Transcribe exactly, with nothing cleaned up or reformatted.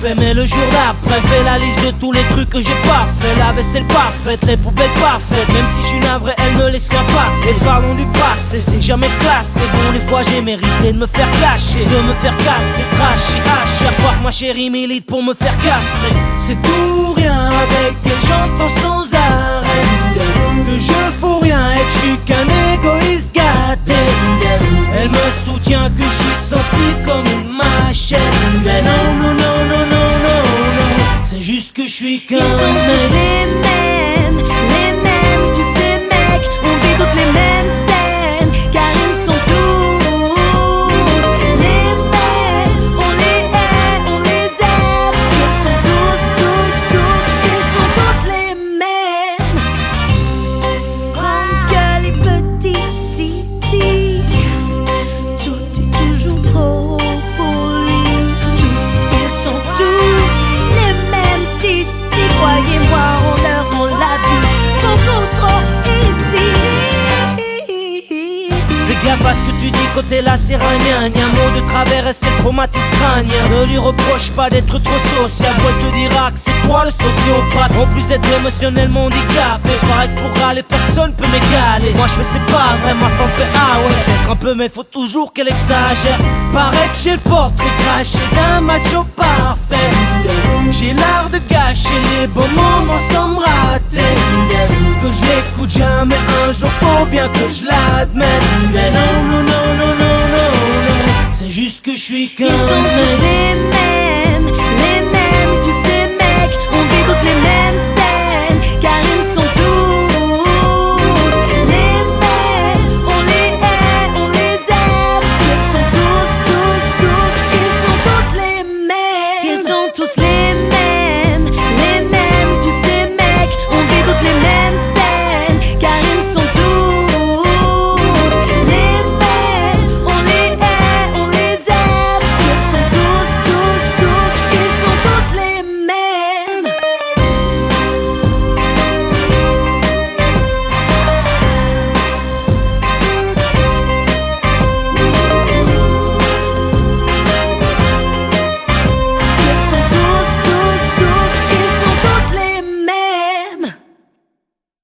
fait. Mais le jour d'après, fais la liste de tous les trucs que j'ai pas fait. La vaisselle pas faite, les poubelles pas faites. Même si je suis navré, elle me laisse rien passer. Et parlons du passé, c'est jamais classé. Bon, des fois j'ai mérité de me faire clasher, de me faire casser, cracher. À chaque fois que ma chérie milite pour me faire castrer. C'est tout rien avec elle, j'entends sans arrêt que je fous rien et que je suis qu'un égoïste gâté. Elle me soutient que je suis sensible comme une machette. Mais non, non, non, non, non, non, non, c'est juste que je suis qu'un Ils sont tous les mêmes, les mêmes, tous ces mecs. On vit toutes les mêmes scènes, car ils sont tous les mêmes. On les hait, on les aime. Ils sont tous, tous, tous, ils sont tous les mêmes. Grande gueule et petit si, si. Tout est toujours trop pour lui. Tous, ils sont tous les mêmes si, si. Croyez-moi, on leur rend la vie beaucoup trop easy. Fais gaffe à ce que tu dis côté là c'est rien. Y'a un mot de travers et c'est le traumatisme crânien. Ne lui reproche pas d'être trop social. Elle te dira que c'est toi le sociopathe. En plus d'être émotionnellement handicapé, pareil que pour râler personne peut m'égaler. Moi je fais c'est pas vrai, ma femme fait ah ouais. Peut-être un peu mais faut toujours qu'elle exagère. Paraît que j'ai le portrait craché d'un macho parfait. J'ai l'art de gâcher les bons moments sans me rater. Que je l'écoute jamais un jour, faut bien que je l'admette. Mais non, non, non, non, non, non, non, c'est juste que je suis qu'un Ils sont tous mec. les mêmes.